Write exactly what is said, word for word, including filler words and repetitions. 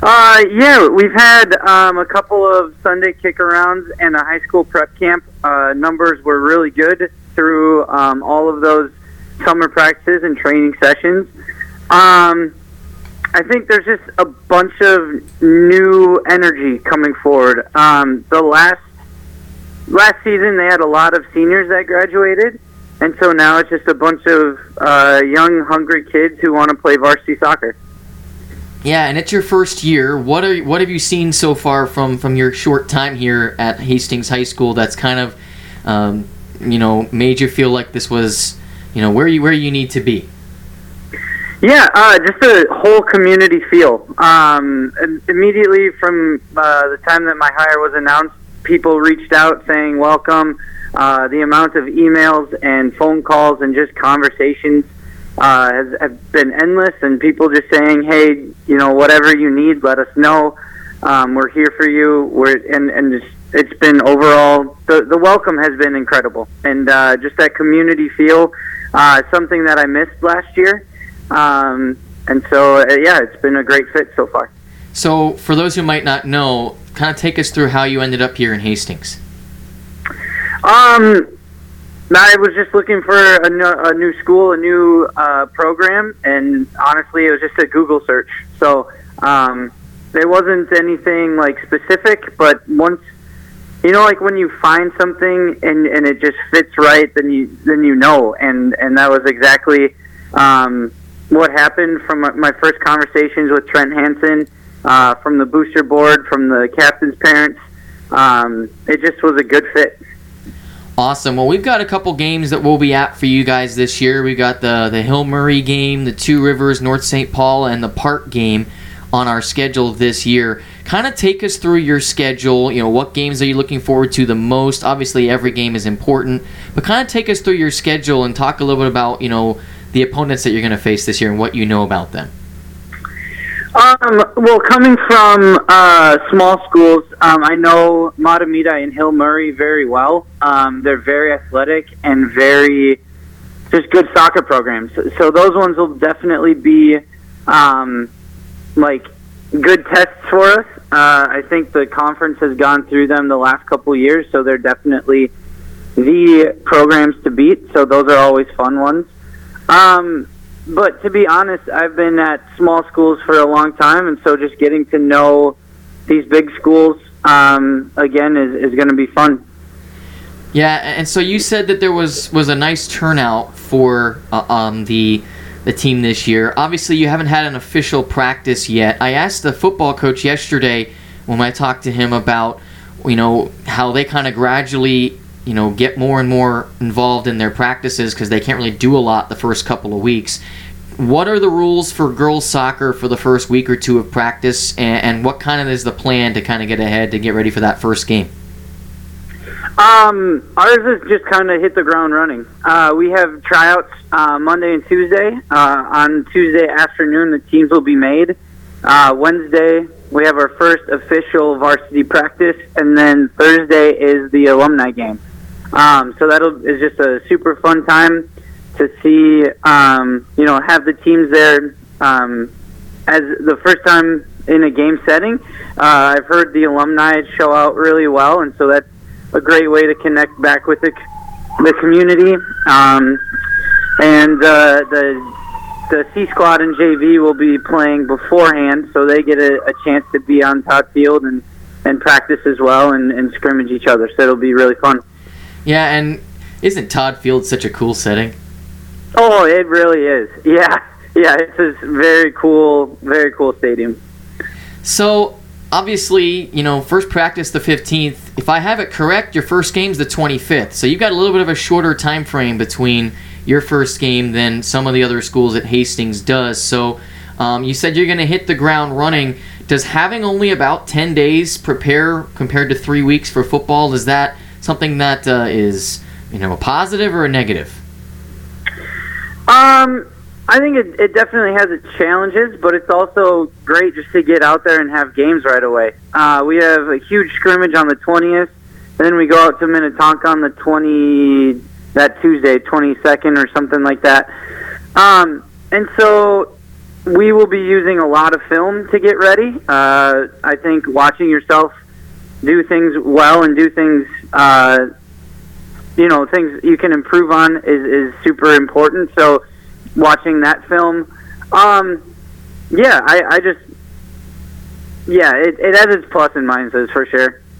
Uh, yeah, we've had um, a couple of Sunday kick-arounds and a high school prep camp. Uh, numbers were really good through um, all of those summer practices and training sessions. Um, I think there's just a bunch of new energy coming forward. Um, the last last season, they had a lot of seniors that graduated, and so now it's just a bunch of uh, young, hungry kids who want to play varsity soccer. Yeah, and it's your first year. What are what have you seen so far from, from your short time here at Hastings High School that's kind of, um, you know, made you feel like this was, you know, where you where you need to be? Yeah, uh, just a whole community feel. Um, immediately from uh, the time that my hire was announced, people reached out saying welcome. Uh, the amount of emails and phone calls and just conversations Uh, has, have been endless, and people just saying, "Hey, you know, whatever you need, let us know. Um, we're here for you." We're and and just, it's been overall the the welcome has been incredible, and uh, just that community feel, uh, something that I missed last year, um, and so uh, yeah, it's been a great fit so far. So, for those who might not know, kind of take us through how you ended up here in Hastings. Um. I was just looking for a, no, a new school, a new uh, program, and honestly, it was just a Google search. So um, there wasn't anything like specific, but once you know, like when you find something and, and it just fits right, then you then you know, and and that was exactly um, what happened from my first conversations with Trent Hansen, uh, from the booster board, from the captain's parents. Um, it just was a good fit. Awesome. Well, we've got a couple games that we'll be at for you guys this year. We've got the, the Hill Murray game, the Two Rivers, North Saint Paul, and the Park game on our schedule this year. Kind of take us through your schedule. You know, what games are you looking forward to the most? Obviously, every game is important, but kind of take us through your schedule and talk a little bit about, you know, the opponents that you're going to face this year and what you know about them. Um, well, coming from uh, small schools, um, I know Matamita and Hill Murray very well. Um, they're very athletic and very just good soccer programs. So those ones will definitely be um, like good tests for us. Uh, I think the conference has gone through them the last couple of years, so they're definitely the programs to beat. So those are always fun ones. Um, But to be honest, I've been at small schools for a long time, and so just getting to know these big schools, um, again, is, is going to be fun. Yeah, and so you said that there was, was a nice turnout for uh, um, the the team this year. Obviously, you haven't had an official practice yet. I asked the football coach yesterday when I talked to him about, you know, how they kind of gradually, you know, get more and more involved in their practices because they can't really do a lot the first couple of weeks. What are the rules for girls soccer for the first week or two of practice, and, and what kind of is the plan to kind of get ahead to get ready for that first game? Um, ours is just kind of hit the ground running. Uh, we have tryouts uh, Monday and Tuesday. Uh, on Tuesday afternoon, the teams will be made. Uh, Wednesday, we have our first official varsity practice, and then Thursday is the alumni game. Um, so that is just a super fun time to see, um, you know, have the teams there um, as the first time in a game setting. Uh, I've heard the alumni show out really well, and so that's a great way to connect back with the, the community. Um, and uh, the the C Squad and J V will be playing beforehand, so they get a, a chance to be on Todd Field and, and practice as well and, and scrimmage each other. So it'll be really fun. Yeah, and isn't Todd Field such a cool setting? Oh, it really is. Yeah, yeah, it's a very cool, very cool stadium. So, obviously, you know, first practice the fifteenth. If I have it correct, your first game's the twenty-fifth. So you've got a little bit of a shorter time frame between your first game than some of the other schools at Hastings does. So um, you said you're going to hit the ground running. Does having only about ten days prepare compared to three weeks for football, is that something that uh, is, you know, a positive or a negative? Um, I think it, it definitely has its challenges, but it's also great just to get out there and have games right away. Uh, we have a huge scrimmage on the twentieth, and then we go out to Minnetonka on the twenty that Tuesday, twenty-second or something like that. Um, and so we will be using a lot of film to get ready. Uh, I think watching yourself do things well and do things, uh, you know, things you can improve on is, is super important. So watching that film, um, yeah, I, I just, yeah, it, it has its plus and minuses for sure.